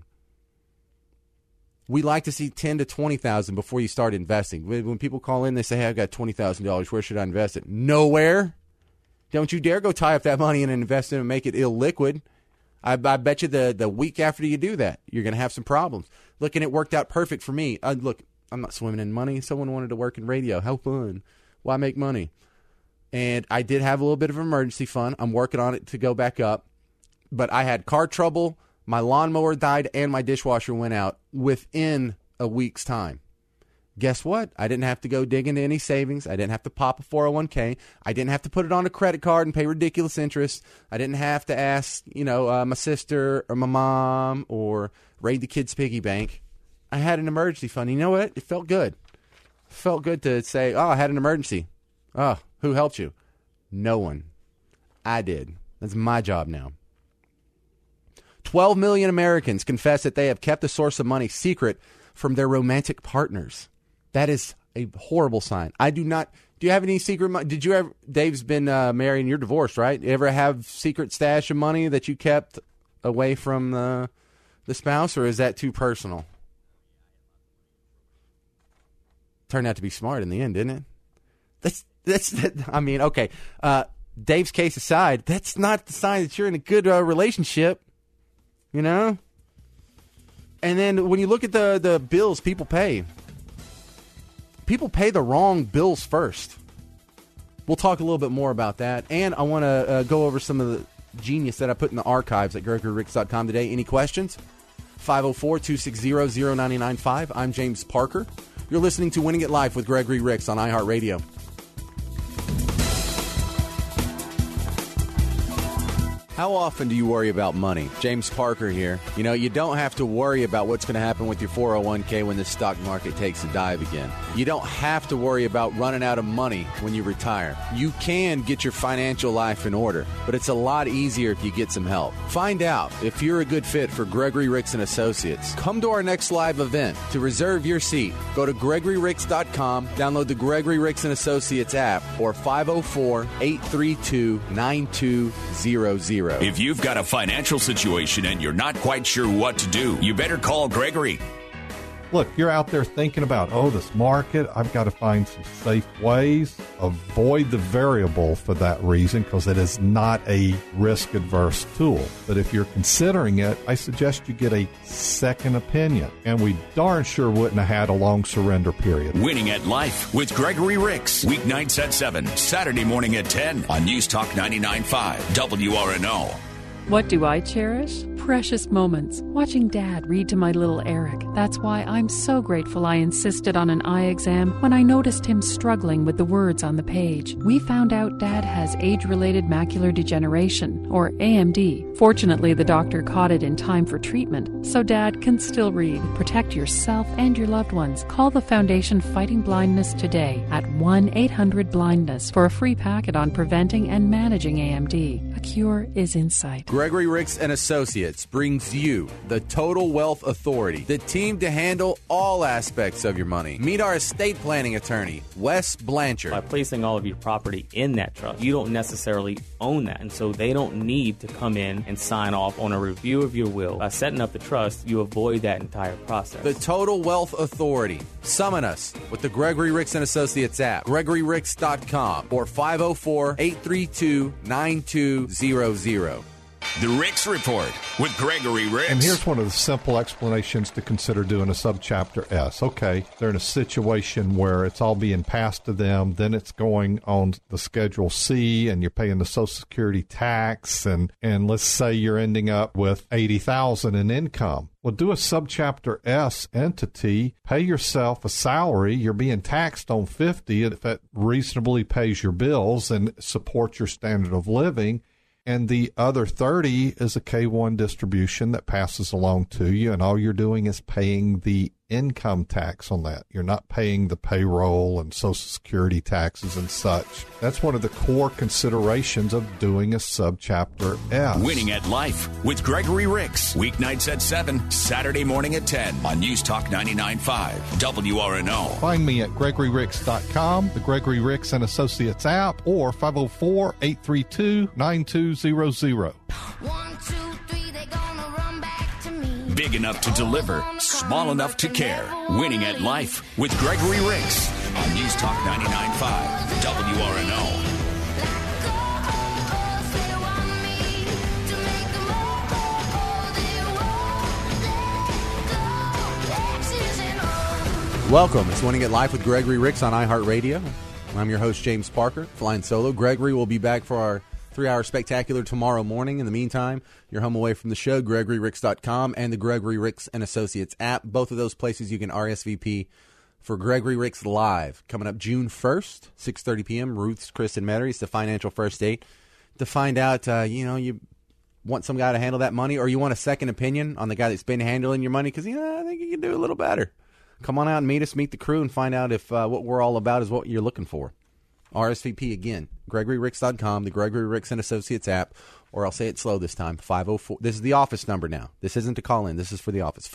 We like to see $10,000 to $20,000 before you start investing. When people call in, they say, hey, I've got $20,000. Where should I invest it? Nowhere. Don't you dare go tie up that money and invest it and make it illiquid. I bet you the week after you do that, you're going to have some problems. Look, and it worked out perfect for me. Look, I'm not swimming in money. Someone wanted to work in radio. How fun. Why make money? And I did have a little bit of an emergency fund. I'm working on it to go back up. But I had car trouble. My lawnmower died and my dishwasher went out within a week's time. Guess what? I didn't have to go dig into any savings. I didn't have to pop a 401k. I didn't have to put it on a credit card and pay ridiculous interest. I didn't have to ask, my sister or my mom or raid the kids' piggy bank. I had an emergency fund. You know what? It felt good. It felt good to say, I had an emergency. Oh, who helped you? No one. I did. That's my job now. 12 million Americans confess that they have kept the source of money secret from their romantic partners. That is a horrible sign. I do not. Do you have any secret money? Did you ever? Dave's been married and you're divorced, right? You ever have secret stash of money that you kept away from the spouse, or is that too personal? Turned out to be smart in the end, didn't it? Okay. Dave's case aside, that's not the sign that you're in a good relationship. And then when you look at the bills people pay the wrong bills first. We'll talk a little bit more about that. And I want to go over some of the genius that I put in the archives at GregoryRicks.com today. Any questions? 504-260-0995. I'm James Parker. You're listening to Winning at Life with Gregory Ricks on iHeartRadio. How often do you worry about money? James Parker here. You don't have to worry about what's going to happen with your 401k when the stock market takes a dive again. You don't have to worry about running out of money when you retire. You can get your financial life in order, but it's a lot easier if you get some help. Find out if you're a good fit for Gregory Ricks & Associates. Come to our next live event. To reserve your seat, go to GregoryRicks.com, download the Gregory Ricks & Associates app, or 504-832-9200. If you've got a financial situation and you're not quite sure what to do, you better call Gregory. Look, you're out there thinking about, this market, I've got to find some safe ways. Avoid the variable for that reason, because it is not a risk-adverse tool. But if you're considering it, I suggest you get a second opinion. And we darn sure wouldn't have had a long surrender period. Winning at Life with Gregory Ricks. Weeknights at 7, Saturday morning at 10 on News Talk 99.5 WRNO. What do I cherish? Precious moments. Watching Dad read to my little Eric. That's why I'm so grateful I insisted on an eye exam when I noticed him struggling with the words on the page. We found out Dad has age-related macular degeneration, or AMD. Fortunately, the doctor caught it in time for treatment, so Dad can still read. Protect yourself and your loved ones. Call the Foundation Fighting Blindness today at 1-800-BLINDNESS for a free packet on preventing and managing AMD. A cure is in sight. Gregory Ricks & Associates brings you the Total Wealth Authority, the team to handle all aspects of your money. Meet our estate planning attorney, Wes Blanchard. By placing all of your property in that trust, you don't necessarily own that, and so they don't need to come in and sign off on a review of your will. By setting up the trust, you avoid that entire process. The Total Wealth Authority. Summon us with the Gregory Ricks & Associates app, GregoryRicks.com, or 504-832-9200. The Ricks Report with Gregory Ricks. And here's one of the simple explanations to consider doing a subchapter S. Okay, they're in a situation where it's all being passed to them, then it's going on the Schedule C, and you're paying the Social Security tax, and let's say you're ending up with $80,000 in income. Well, do a subchapter S entity, pay yourself a salary, you're being taxed on $50,000 if that reasonably pays your bills and supports your standard of living. And the other $30,000 is a K-1 distribution that passes along to you, and all you're doing is paying the income tax on that. You're not paying the payroll and Social Security taxes and such. That's one of the core considerations of doing a Subchapter S. Winning at Life with Gregory Ricks. Weeknights at 7, Saturday morning at 10 on News Talk 99.5 WRNO. Find me at GregoryRicks.com, the Gregory Ricks and Associates app, or 504-832-9200. Big enough to deliver, small enough to care. Winning at Life with Gregory Ricks on News Talk 99.5 WRNO. Welcome. It's Winning at Life with Gregory Ricks on iHeartRadio. I'm your host, James Parker, flying solo. Gregory will be back for our 3-hour spectacular tomorrow morning. In the meantime, you're home away from the show, GregoryRicks.com and the Gregory Ricks and Associates app. Both of those places you can RSVP for Gregory Ricks Live. Coming up June 1st, 6:30 p.m., Ruth's Chris and Metairie. It's the financial first date to find out, you want some guy to handle that money, or you want a second opinion on the guy that's been handling your money because, I think you can do a little better. Come on out and meet us, meet the crew, and find out if what we're all about is what you're looking for. RSVP again, GregoryRicks.com, the Gregory Ricks and Associates app, or I'll say it slow this time, 504. This is the office number now. This isn't to call in. This is for the office.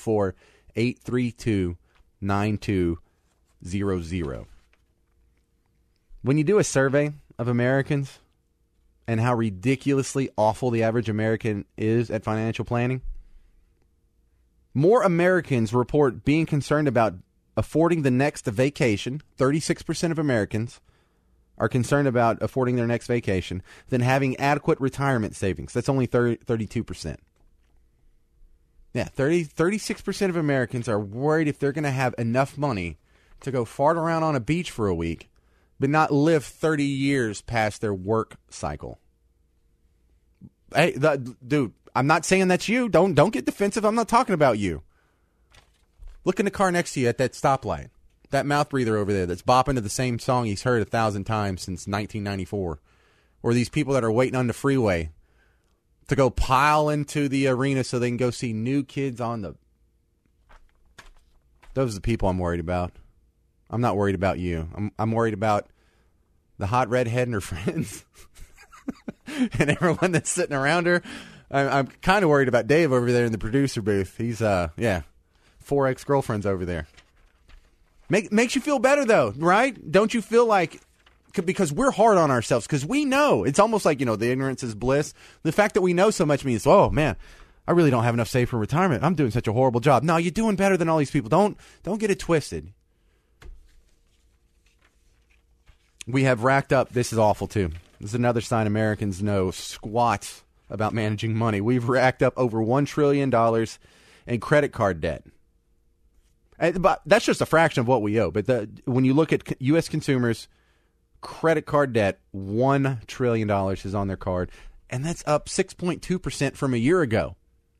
504-832-9200. When you do a survey of Americans and how ridiculously awful the average American is at financial planning, more Americans report being concerned about affording the next vacation. 36% of Americans are concerned about affording their next vacation than having adequate retirement savings. That's only 32%. Yeah, 36% of Americans are worried if they're going to have enough money to go fart around on a beach for a week, but not live 30 years past their work cycle. Hey, dude, I'm not saying that's you. Don't get defensive. I'm not talking about you. Look in the car next to you at that stoplight. That mouth breather over there that's bopping to the same song he's heard 1,000 times since 1994. Or these people that are waiting on the freeway to go pile into the arena so they can go see New Kids on the... Those are the people I'm worried about. I'm not worried about you. I'm worried about the hot redhead and her friends. And everyone that's sitting around her. I'm kind of worried about Dave over there in the producer booth. He's, 4 ex-girlfriends over there. Makes you feel better, though, right? Don't you feel like, because we're hard on ourselves, because we know. It's almost like, the ignorance is bliss. The fact that we know so much means, oh, man, I really don't have enough saved for retirement. I'm doing such a horrible job. No, you're doing better than all these people. Don't get it twisted. We have racked up, this is awful, too. This is another sign Americans know squat about managing money. We've racked up over $1 trillion in credit card debt. But that's just a fraction of what we owe. But when you look at U.S. consumers' credit card debt, $1 trillion is on their card. And that's up 6.2% from a year ago.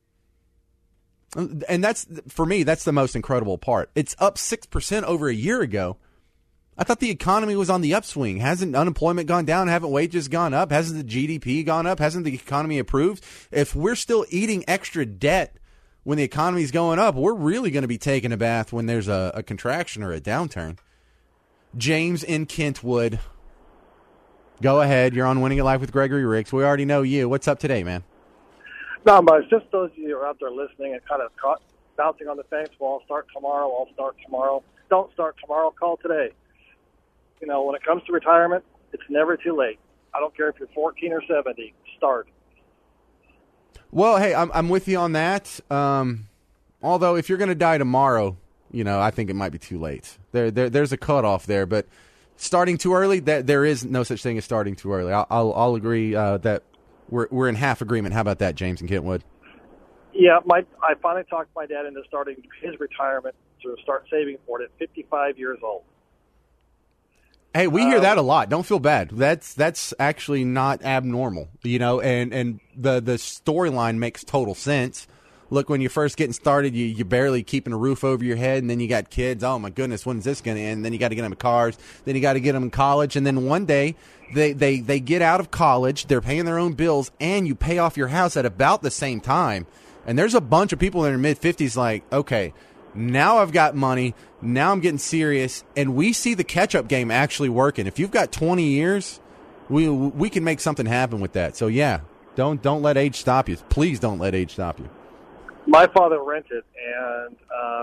And that's, for me, that's the most incredible part. It's up 6% over a year ago. I thought the economy was on the upswing. Hasn't unemployment gone down? Haven't wages gone up? Hasn't the GDP gone up? Hasn't the economy improved? If we're still eating extra debt when the economy's going up, we're really going to be taking a bath when there's a contraction or a downturn. James in Kentwood. Go ahead. You're on Winning at Life with Gregory Ricks. We already know you. What's up today, man? Not much. Just those of you who are out there listening and kind of bouncing on the fence. Well, I'll start tomorrow. Don't start tomorrow. Call today. When it comes to retirement, it's never too late. I don't care if you're 14 or 70. Start. Well, hey, I'm with you on that. Although, if you're going to die tomorrow, I think it might be too late. There's a cutoff there, but starting too early, there is no such thing as starting too early. I'll agree that we're in half agreement. How about that, James and Kentwood? Yeah, I finally talked my dad into starting his retirement to start saving for it at 55 years old. Hey, we hear that a lot. Don't feel bad. That's actually not abnormal, and the storyline makes total sense. Look, when you're first getting started, you're barely keeping a roof over your head, and then you got kids. Oh, my goodness, when is this going to end? Then you got to get them in cars. Then you got to get them in college. And then one day, they get out of college, they're paying their own bills, and you pay off your house at about the same time. And there's a bunch of people in their mid-50s like, okay, Now I've got money. Now I'm getting serious. And we see the catch-up game actually working. If you've got 20 years, we can make something happen with that. So, yeah, don't let age stop you. Please don't let age stop you. My father rented, and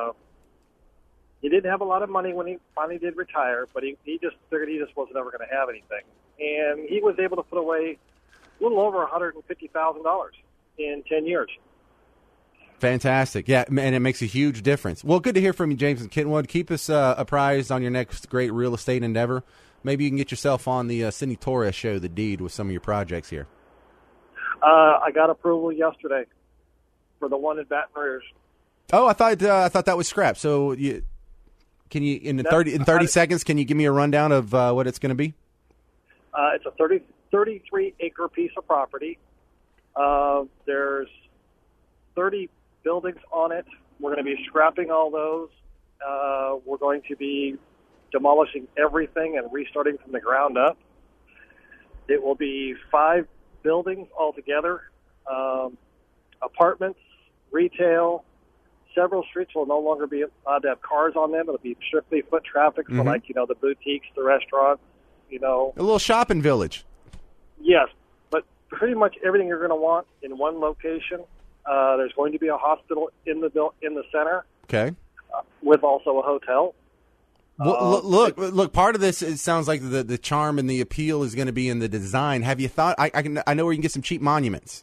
he didn't have a lot of money when he finally did retire, but he just figured he just wasn't ever going to have anything. And he was able to put away a little over $150,000 in 10 years. Fantastic. Yeah, and it makes a huge difference. Well, good to hear from you, James and Kenwood. Keep us apprised on your next great real estate endeavor. Maybe you can get yourself on the Cindy Torres show, The Deed, with some of your projects here. I got approval yesterday for the one in Baton Rouge. Oh, I thought that was scrap. So can you in 30 seconds? Can you give me a rundown of what it's going to be? It's a 33-acre piece of property. There's 30 buildings on it. We're going to be scrapping all those. We're going to be demolishing everything and restarting from the ground up. It will be 5 buildings altogether, apartments, retail. Several streets will no longer be allowed to have cars on them. It'll be strictly foot traffic for the boutiques, the restaurants, A little shopping village. Yes, but pretty much everything you're going to want in one location. There's going to be a hospital in the center. Okay. With also a hotel. Well, look. Part of this, it sounds like the charm and the appeal is going to be in the design. Have you thought? I know where you can get some cheap monuments.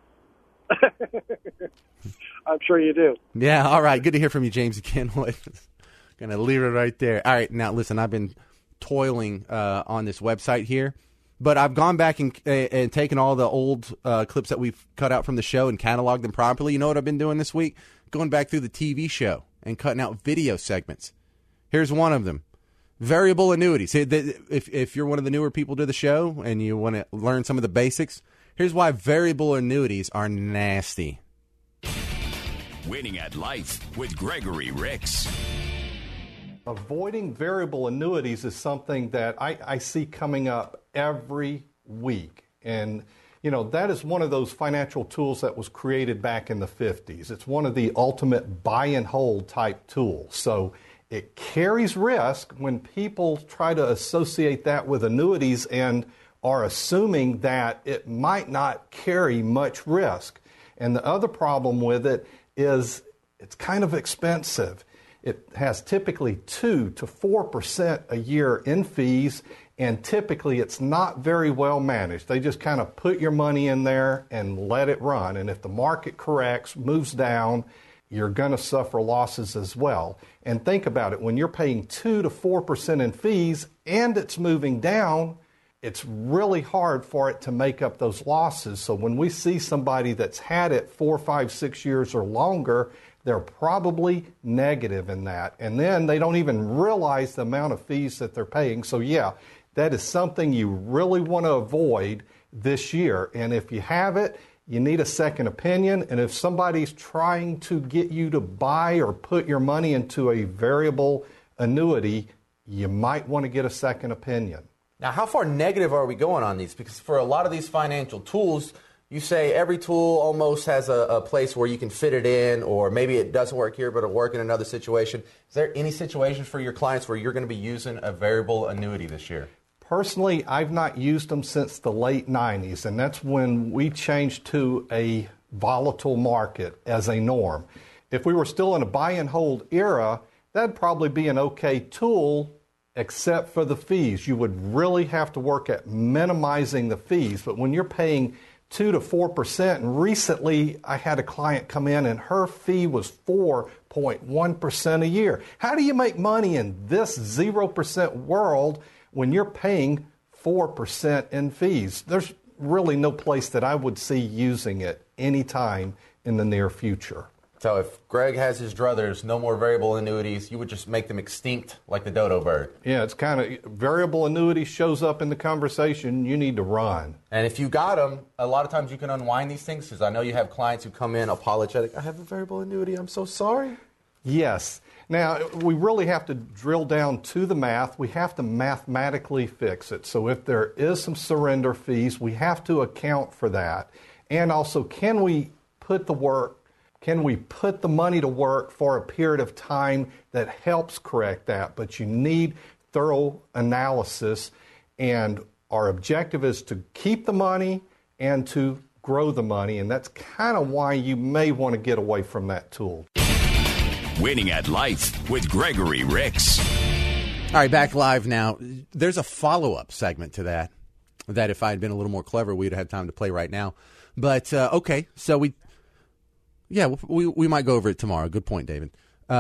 I'm sure you do. Yeah. All right. Good to hear from you, James Kenwood. Going to leave it right there. All right. Now, listen. I've been toiling on this website here. But I've gone back and taken all the old clips that we've cut out from the show and cataloged them properly. You know what I've been doing this week? Going back through the TV show and cutting out video segments. Here's one of them. Variable annuities. If you're one of the newer people to the show and you want to learn some of the basics, here's why variable annuities are nasty. Winning at Life with Gregory Ricks. Avoiding variable annuities is something that I see coming up every week. And, that is one of those financial tools that was created back in the 50s. It's one of the ultimate buy and hold type tools. So it carries risk when people try to associate that with annuities and are assuming that it might not carry much risk. And the other problem with it is it's kind of expensive. It has typically 2 to 4% a year in fees, and typically it's not very well managed. They just kind of put your money in there and let it run. And if the market corrects, moves down, you're going to suffer losses as well. And think about it, when you're paying 2 to 4% in fees and it's moving down, it's really hard for it to make up those losses. So when we see somebody that's had it 4, 5, 6 years or longer, they're probably negative in that. And then they don't even realize the amount of fees that they're paying. So yeah, that is something you really want to avoid this year. And if you have it, you need a second opinion. And if somebody's trying to get you to buy or put your money into a variable annuity, you might want to get a second opinion. Now, how far negative are we going on these? Because for a lot of these financial tools, you say every tool almost has a place where you can fit it in, or maybe it doesn't work here, but it'll work in another situation. Is there any situations for your clients where you're going to be using a variable annuity this year? Personally, I've not used them since the late 90s, and that's when we changed to a volatile market as a norm. If we were still in a buy and hold era, that'd probably be an okay tool, except for the fees. You would really have to work at minimizing the fees. But when you're paying 2 to 4%, and recently I had a client come in and her fee was 4.1% a year. How do you make money in this 0% world when you're paying 4% in fees? There's really no place that I would see using it anytime in the near future. So if Greg has his druthers, no more variable annuities, you would just make them extinct like the dodo bird. Yeah, it's kind of, variable annuity shows up in the conversation, you need to run. And if you got them, a lot of times you can unwind these things, because I know you have clients who come in apologetic. I have a variable annuity, I'm so sorry. Yes. Now, we really have to drill down to the math. We have to mathematically fix it. So if there is some surrender fees, we have to account for that. And also, can we put the work Can we put the money to work for a period of time that helps correct that? But you need thorough analysis, and our objective is to keep the money and to grow the money, and that's kind of why you may want to get away from that tool. Winning at Life with Gregory Ricks. All right, back live now. There's a follow-up segment to that if I had been a little more clever, we'd have had time to play right now. But, okay, so we might go over it tomorrow. Good point, David.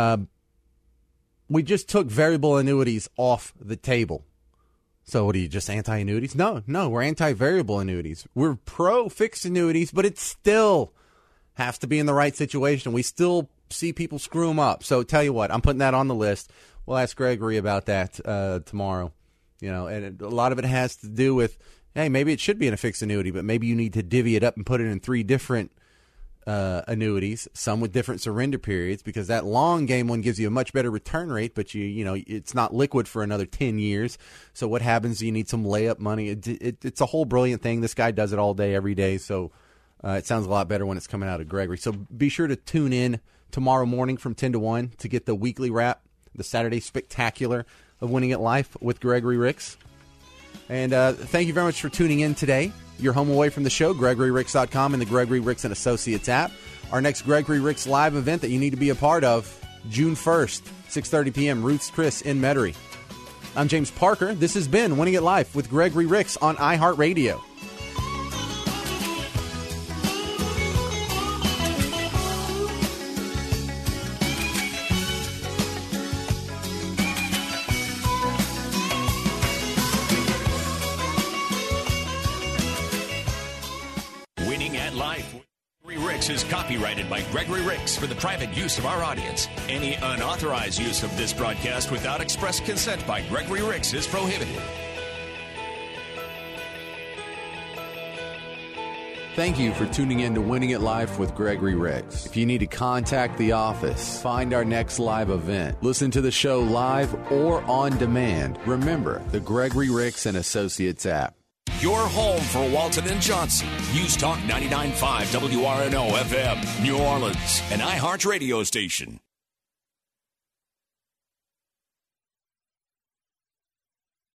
We just took variable annuities off the table. So what are you, just anti-annuities? No, we're anti-variable annuities. We're pro-fixed annuities, but it still has to be in the right situation. We still see people screw them up. So tell you what, I'm putting that on the list. We'll ask Gregory about that tomorrow. And a lot of it has to do with, hey, maybe it should be in a fixed annuity, but maybe you need to divvy it up and put it in 3 different annuities, some with different surrender periods, because that long game one gives you a much better return rate, but it's not liquid for another 10 years. So what happens? You need some layup money. It's a whole brilliant thing. This guy does it all day, every day. So it sounds a lot better when it's coming out of Gregory. So be sure to tune in tomorrow morning from 10 to 1 to get the weekly wrap, the Saturday Spectacular of Winning at Life with Gregory Ricks. And thank you very much for tuning in today. You're home away from the show, GregoryRicks.com and the Gregory Ricks and Associates app. Our next Gregory Ricks live event that you need to be a part of, June 1st, 6:30 p.m., Ruth's Chris in Metairie. I'm James Parker. This has been Winning at Life with Gregory Ricks on iHeartRadio. Is copyrighted by Gregory Ricks for the private use of our audience. Any unauthorized use of this broadcast without express consent by Gregory Ricks is prohibited. Thank you for tuning in to Winning at Life with Gregory Ricks. If you need to contact the office, find our next live event, listen to the show live or on demand, remember the Gregory Ricks and Associates app. Your home for Walton and Johnson. News Talk 99.5 WRNO FM, New Orleans, an iHeart radio station.